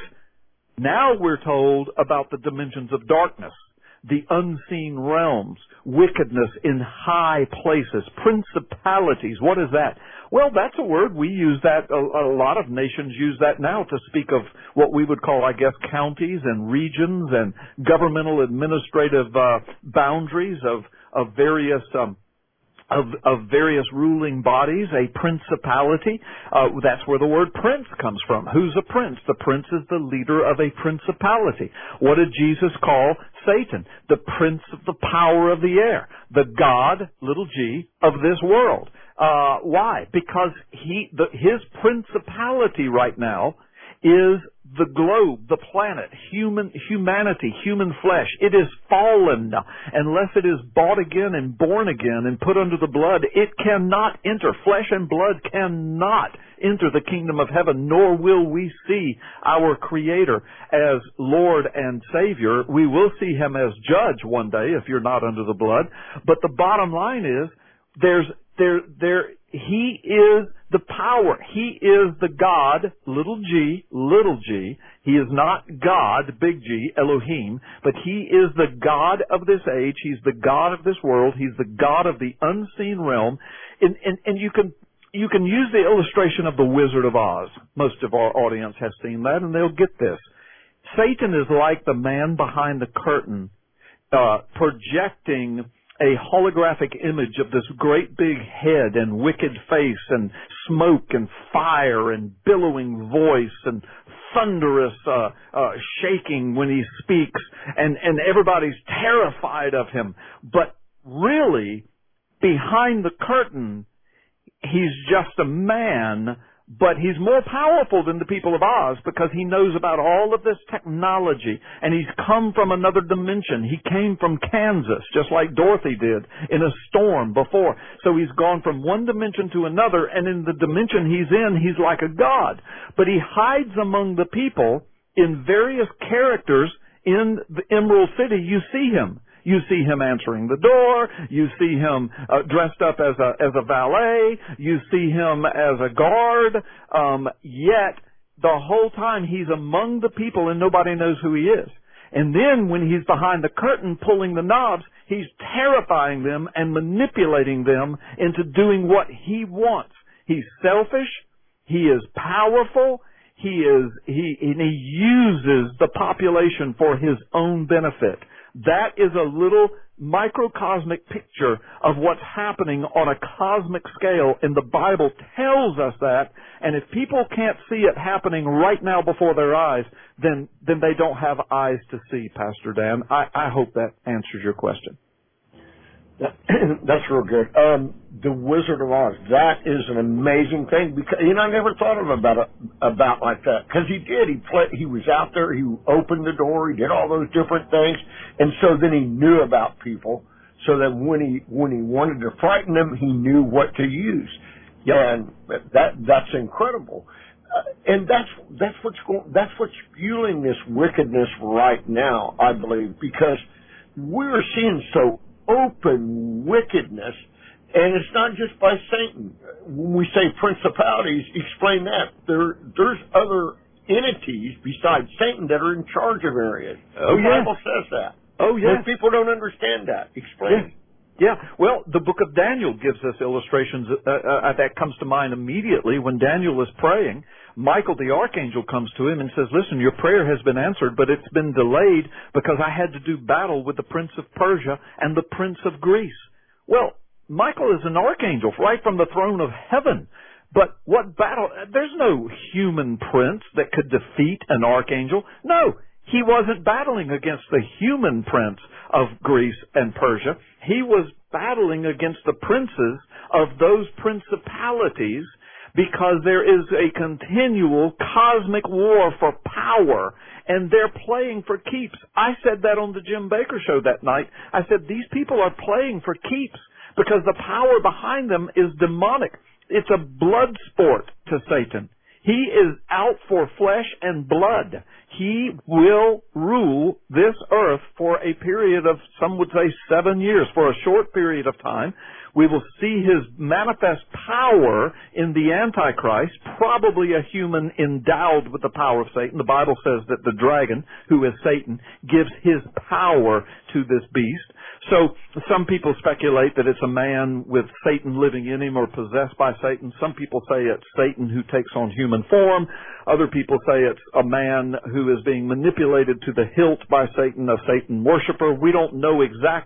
now we're told about the dimensions of darkness, the unseen realms, wickedness in high places, principalities. What is that? Well, that's a word. We use that, a, a lot of nations use that now to speak of what we would call, I guess, counties and regions and governmental administrative uh, boundaries of, of various um, Of, of various ruling bodies, a principality. Uh, that's where the word prince comes from. Who's a prince? The prince is the leader of a principality. What did Jesus call Satan? The prince of the power of the air. The God, little g, of this world. Uh, why? Because he, the, his principality right now is the globe, the planet, human, humanity, human flesh. It is fallen. Unless it is bought again and born again and put under the blood, it cannot enter. Flesh and blood cannot enter the kingdom of heaven, nor will we see our Creator as Lord and Savior. We will see Him as judge one day if you're not under the blood. But the bottom line is, there's, there, there, He is the power. He is the God, little g, little g. He is not God, big G, Elohim, but He is the God of this age. He's the God of this world. He's the God of the unseen realm. And, and, and you can, you can use the illustration of the Wizard of Oz. Most of our audience has seen that, and they'll get this. Satan is like the man behind the curtain, uh, projecting a holographic image of this great big head and wicked face and smoke and fire and billowing voice and thunderous uh, uh, shaking when he speaks, and, and everybody's terrified of him. But really, behind the curtain, he's just a man, but he's more powerful than the people of Oz because he knows about all of this technology, and he's come from another dimension. He came from Kansas, just like Dorothy did, in a storm before. So he's gone from one dimension to another, and in the dimension he's in, he's like a god. But he hides among the people in various characters in the Emerald City. You see him. You see him answering the door. You see him uh, dressed up as a as a valet. You see him as a guard. Um, yet the whole time he's among the people and nobody knows who he is. And then when he's behind the curtain pulling the knobs, he's terrifying them and manipulating them into doing what he wants. He's selfish. He is powerful. He is he and he uses the population for his own benefit. That is a little microcosmic picture of what's happening on a cosmic scale, and the Bible tells us that. And if people can't see it happening right now before their eyes, then then they don't have eyes to see, Pastor Dan. I, I hope that answers your question. That, that's real good. Um, the Wizard of Oz, that is an amazing thing because, you know, I never thought of about it, about like that because he did. He played, he was out there, he opened the door, he did all those different things, and so then he knew about people, so that when he, when he wanted to frighten them, he knew what to use. Yep. And that, that's incredible. Uh, and that's, that's what's going, that's what's fueling this wickedness right now, I believe, because we're seeing so open wickedness, and it's not just by Satan. When we say principalities, explain that. There, there's other entities besides Satan that are in charge of areas. Oh, the yeah. Bible says that. Oh, yeah. Most people don't understand that. Explain. Yeah. yeah. Well, the book of Daniel gives us illustrations. Uh, uh, that comes to mind immediately when Daniel is praying. Michael the archangel comes to him and says, listen, your prayer has been answered, but it's been delayed because I had to do battle with the prince of Persia and the prince of Greece. Well, Michael is an archangel right from the throne of heaven. But what battle? There's no human prince that could defeat an archangel. No, he wasn't battling against the human prince of Greece and Persia. He was battling against the princes of those principalities, because there is a continual cosmic war for power, and they're playing for keeps. I said that on the Jim Baker show that night. I said, these people are playing for keeps because the power behind them is demonic. It's a blood sport to Satan. He is out for flesh and blood. He will rule this earth for a period of, some would say, seven years, for a short period of time. We will see his manifest power in the Antichrist, probably a human endowed with the power of Satan. The Bible says that the dragon, who is Satan, gives his power to this beast. So some people speculate that it's a man with Satan living in him or possessed by Satan. Some people say it's Satan who takes on human form. Other people say it's a man who is being manipulated to the hilt by Satan, a Satan worshiper. We don't know exactly,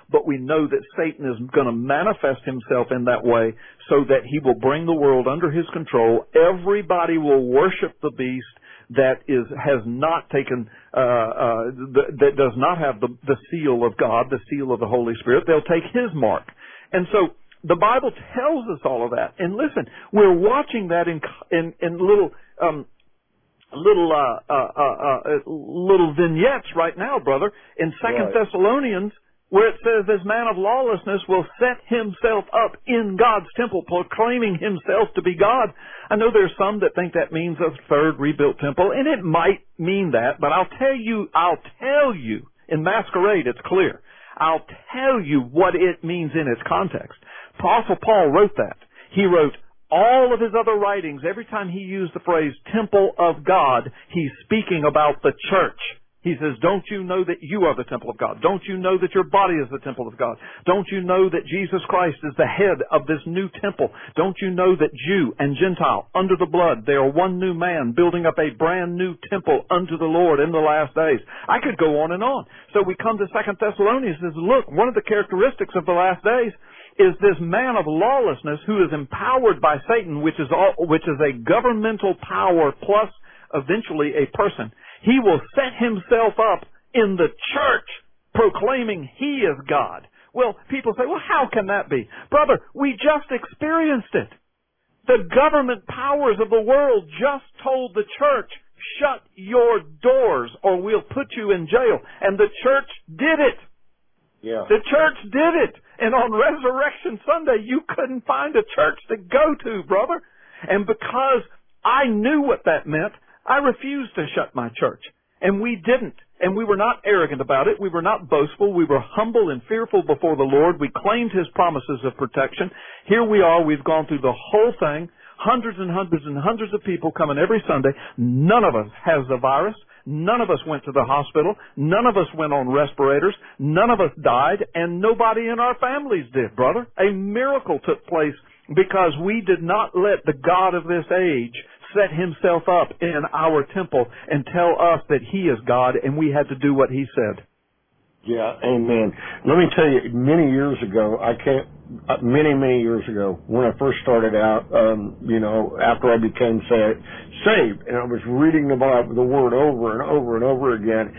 but we know that Satan is going to manifest himself in that way so that he will bring the world under his control. Everybody will worship the beast that is has not taken uh, uh, th- that does not have the, the seal of God, the seal of the Holy Spirit. They'll take his mark, and so the Bible tells us all of that. And listen, we're watching that in in, in little um, little uh, uh, uh, uh, little vignettes right now, brother. In Second Right. Thessalonians, where it says, "This man of lawlessness will set himself up in God's temple, proclaiming himself to be God." I know there's some that think that means a third rebuilt temple, and it might mean that, but I'll tell you, I'll tell you, in Masquerade, it's clear. I'll tell you what it means in its context. Apostle Paul wrote that. He wrote all of his other writings, every time he used the phrase temple of God, he's speaking about the church. He says, don't you know that you are the temple of God? Don't you know that your body is the temple of God? Don't you know that Jesus Christ is the head of this new temple? Don't you know that Jew and Gentile, under the blood, they are one new man, building up a brand new temple unto the Lord in the last days? I could go on and on. So we come to Second Thessalonians and says, look, one of the characteristics of the last days is this man of lawlessness who is empowered by Satan, which is all, which is a governmental power plus eventually a person. He will set himself up in the church proclaiming he is God. Well, people say, well, how can that be? Brother, we just experienced it. The government powers of the world just told the church, shut your doors or we'll put you in jail. And the church did it. Yeah. The church did it. And on Resurrection Sunday, you couldn't find a church to go to, brother. And because I knew what that meant, I refused to shut my church. And we didn't. And we were not arrogant about it. We were not boastful. We were humble and fearful before the Lord. We claimed His promises of protection. Here we are. We've gone through the whole thing. Hundreds and hundreds and hundreds of people coming every Sunday. None of us has the virus. None of us went to the hospital. None of us went on respirators. None of us died. And nobody in our families did, brother. A miracle took place because we did not let the God of this age set himself up in our temple and tell us that he is God, and we had to do what he said. Yeah, amen. Let me tell you, many years ago, I can't, many, many years ago, when I first started out, um, you know, after I became sa- saved, and I was reading the Bible, the Word over and over and over again,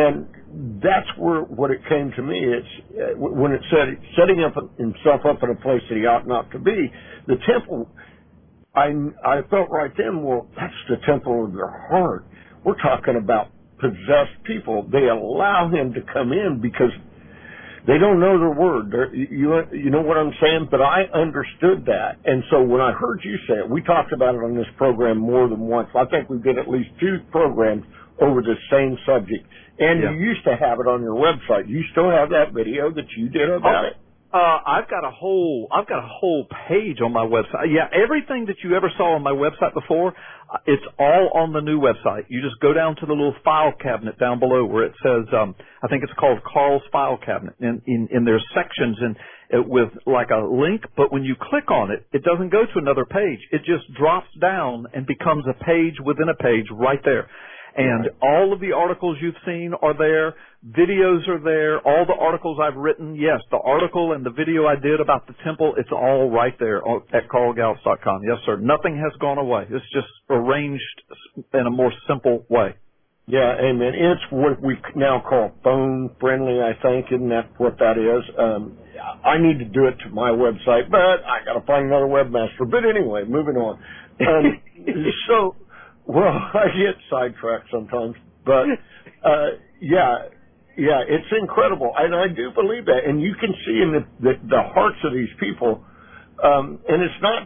and that's where, what it came to me. It's, when it said, setting up himself up in a place that he ought not to be, the temple, I, I felt right then, well, that's the temple of their heart. We're talking about possessed people. They allow him to come in because they don't know their word. They're, you, you know what I'm saying? But I understood that. And so when I heard you say it, we talked about it on this program more than once. I think we did at least two programs over the same subject. And yeah. You used to have it on your website. You still have that video that you did about oh. it? Uh, I've got a whole, I've got a whole page on my website. Yeah, everything that you ever saw on my website before, it's all on the new website. You just go down to the little file cabinet down below where it says, um, I think it's called Carl's File Cabinet. And, in, in there's sections and uh, with like a link, but when you click on it, it doesn't go to another page. It just drops down and becomes a page within a page right there. And all of the articles you've seen are there. Videos are there. All the articles I've written, yes, the article and the video I did about the temple, it's all right there at carl gallups dot com. Yes, sir. Nothing has gone away. It's just arranged in a more simple way. Yeah, amen. It's what we now call phone friendly, I think, isn't that what that is? Um, I need to do it to my website, but I got to find another webmaster. But anyway, moving on. Um, so... Well, I get sidetracked sometimes, but, uh, yeah, yeah, it's incredible. And I do believe that. And you can see in the, the, the hearts of these people, um, and it's not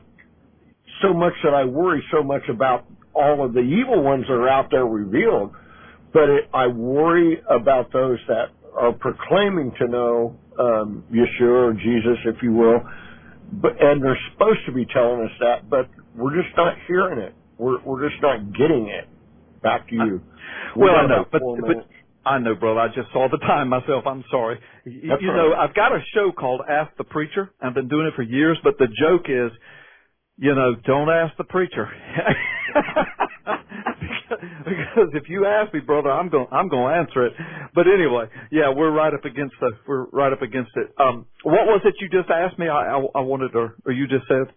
so much that I worry so much about all of the evil ones that are out there revealed, but it, I worry about those that are proclaiming to know, um, Yeshua or Jesus, if you will, but, and they're supposed to be telling us that, but we're just not hearing it. We're we're just not getting it. Back to you. Well, I know, but, but I know, brother. I just saw the time myself. I'm sorry. You, you know, I've got a show called Ask the Preacher. I've been doing it for years, but the joke is, you know, don't ask the preacher. because if you ask me, brother, I'm going I'm going to answer it. But anyway, yeah, we're right up against the we're right up against it. Um, what was it you just asked me? I I, I wanted to, or you just said?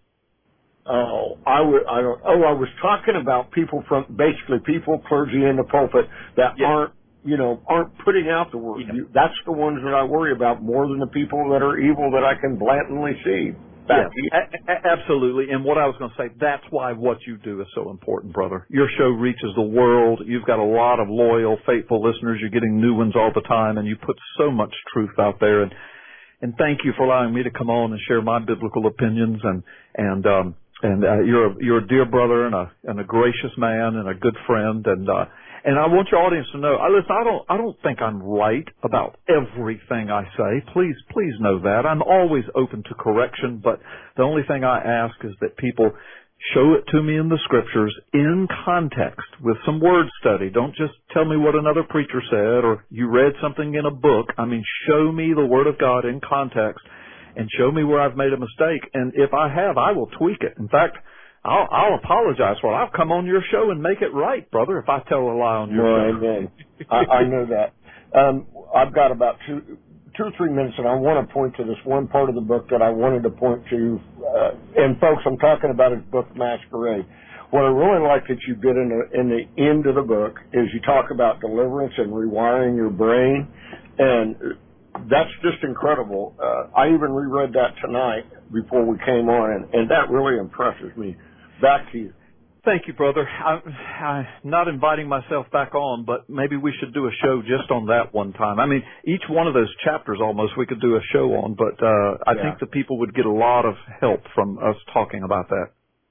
Oh, I would. I don't. Oh, I was talking about people from basically people, clergy in the pulpit that yeah. aren't, you know, aren't putting out the word. Yeah. You, that's the ones that I worry about more than the people that are evil that I can blatantly see. Yeah, a- a- absolutely. And what I was going to say, that's why what you do is so important, brother. Your show reaches the world. You've got a lot of loyal, faithful listeners. You're getting new ones all the time, and you put so much truth out there. And and thank you for allowing me to come on and share my biblical opinions. And and um, and uh, you're a, you're a dear brother and a and a gracious man and a good friend. And uh, and I want your audience to know. I listen. I don't I don't think I'm right about everything I say. Please please know that. I'm always open to correction. But the only thing I ask is that people show it to me in the scriptures in context with some word study. Don't just tell me what another preacher said or you read something in a book. I mean, show me the Word of God in context and show me where I've made a mistake. And if I have, I will tweak it. In fact, I'll, I'll apologize for it. I'll come on your show and make it right, brother, if I tell a lie on your no, show. Amen. I, I know that. Um, I've got about two, two or three minutes, and I want to point to this one part of the book that I wanted to point to. Uh, and folks, I'm talking about his book, Masquerade. What I really like that you did in the, in the end of the book is you talk about deliverance and rewiring your brain, and that's just incredible. Uh, I even reread that tonight before we came on, and, and that really impresses me. Back to you. Thank you, brother. I, I'm not inviting myself back on, but maybe we should do a show just on that one time. I mean, each one of those chapters almost we could do a show on, but uh, I yeah. think the people would get a lot of help from us talking about that.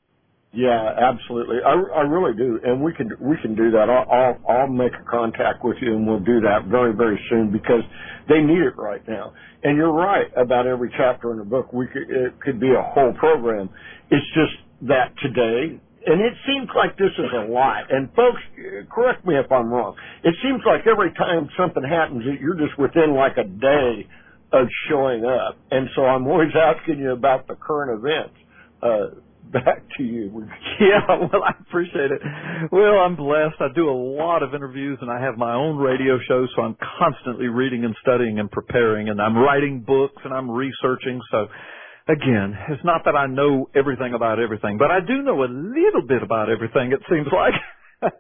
Yeah, absolutely. I, I really do, and we can we can do that. I'll, I'll I'll make a contact with you, and we'll do that very very soon because they need it right now. And you're right about every chapter in the book. We could, it could be a whole program. It's just that today, and it seems like this is a lot. And folks, correct me if I'm wrong. It seems like every time something happens, you're just within like a day of showing up. And so I'm always asking you about the current events. Uh, Back to you. Yeah, well, I appreciate it. Well, I'm blessed. I do a lot of interviews, and I have my own radio show, so I'm constantly reading and studying and preparing, and I'm writing books, and I'm researching. So, again, it's not that I know everything about everything, but I do know a little bit about everything, it seems like.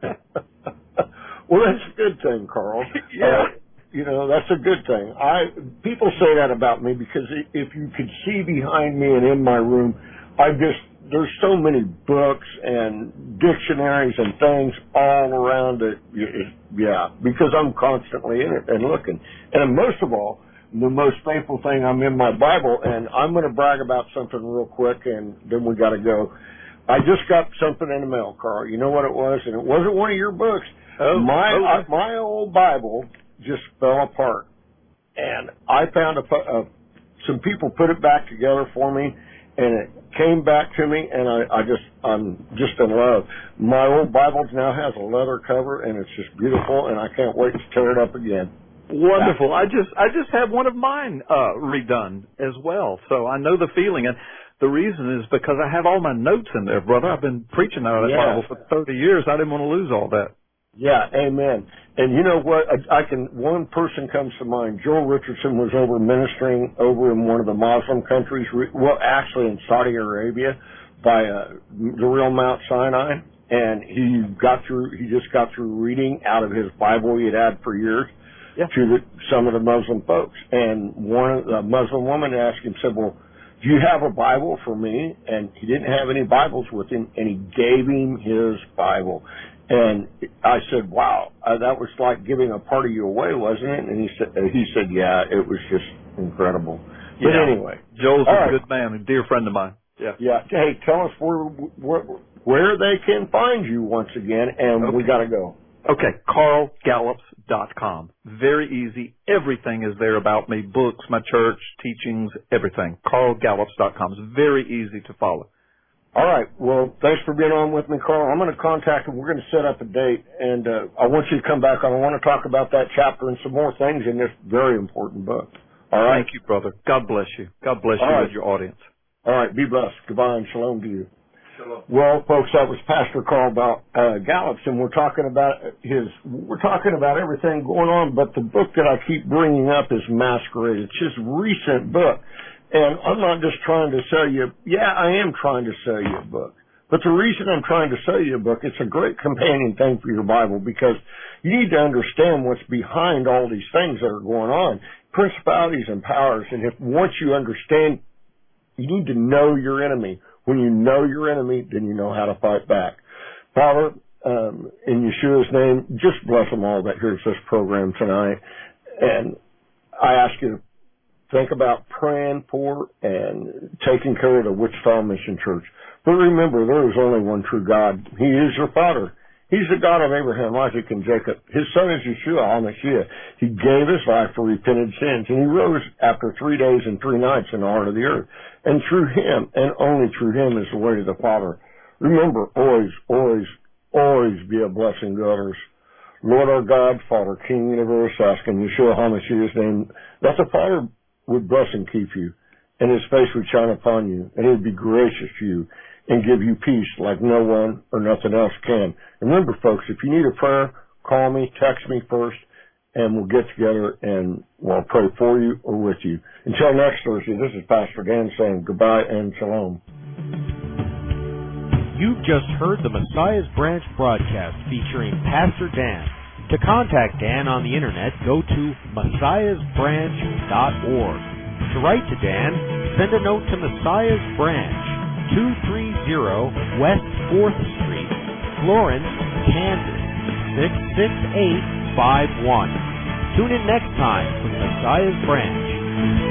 Well, that's a good thing, Carl. Yeah. Uh, you know, that's a good thing. I people say that about me because if you could see behind me and in my room, I just there's so many books and dictionaries and things all around it. Yeah, because I'm constantly in it and looking. And most of all, the most faithful thing, I'm in my Bible, and I'm going to brag about something real quick, and then we got to go. I just got something in the mail, Carl. You know what it was? And it wasn't one of your books. Oh, my oh. I, my old Bible just fell apart, and I found a, a some people put it back together for me. And it came back to me, and I, I just, I'm just in love. My old Bible now has a leather cover, and it's just beautiful, and I can't wait to tear it up again. Wonderful. I just, I just had one of mine, uh, redone as well. So I know the feeling. And the reason is because I have all my notes in there, brother. I've been preaching out of that yeah. Bible for thirty years. I didn't want to lose all that. Yeah, amen. And you know what? I, I can, one person comes to mind. Joel Richardson was over ministering over in one of the Muslim countries, well, actually in Saudi Arabia by uh, the real Mount Sinai. And he got through, he just got through reading out of his Bible he had had for years yeah. to the, some of the Muslim folks. And one, a Muslim woman asked him, said, well, do you have a Bible for me? And he didn't have any Bibles with him, and he gave him his Bible. And I said, wow, uh, that was like giving a part of you away, wasn't it? And he said, uh, he said, yeah, it was just incredible. But yeah. anyway. Joel's All a right. good man, a dear friend of mine. Yeah. Yeah. Hey, tell us where, where, where they can find you once again, and okay. we got to go. Okay, carl gallups dot com. Very easy. Everything is there about me, books, my church, teachings, everything. carl gallups dot com. It's very easy to follow. All right. Well, thanks for being on with me, Carl. I'm going to contact him. We're going to set up a date, and uh, I want you to come back on. I want to talk about that chapter and some more things in this very important book. All right? Thank you, brother. God bless you. God bless All you right. and your audience. All right. Be blessed. Goodbye and shalom to you. Well, folks, that was Pastor Carl uh, Gallups, and we're talking about his. We're talking about everything going on, but the book that I keep bringing up is Masquerade. It's his recent book, and I'm not just trying to sell you. Yeah, I am trying to sell you a book, but the reason I'm trying to sell you a book, it's a great companion thing for your Bible, because you need to understand what's behind all these things that are going on, principalities and powers, and if once you understand, you need to know your enemy. When you know your enemy, then you know how to fight back. Father, um, in Yeshua's name, just bless them all that hears this program tonight. And I ask you to think about praying for and taking care of the Wichita Mission Church. But remember, there is only one true God. He is your Father. He's the God of Abraham, Isaac, and Jacob. His son is Yeshua HaMashiach. He gave his life for repented sins, and he rose after three days and three nights in the heart of the earth. And through him, and only through him, is the way to the Father. Remember, always, always, always be a blessing to others. Lord our God, Father, King, universe, ask in Yeshua HaMashiach's name, that the Father would bless and keep you, and his face would shine upon you, and he would be gracious to you, and give you peace like no one or nothing else can. And remember, folks, if you need a prayer, call me, text me first, and we'll get together and we'll pray for you or with you. Until next Thursday, this is Pastor Dan saying goodbye and shalom. You've just heard the Messiah's Branch broadcast featuring Pastor Dan. To contact Dan on the internet, go to messiahs branch dot org. To write to Dan, send a note to Messiah's Branch, two thirty West fourth Street, Florence, Kansas, six six eight five one. Tune in next time for Messiah's Branch.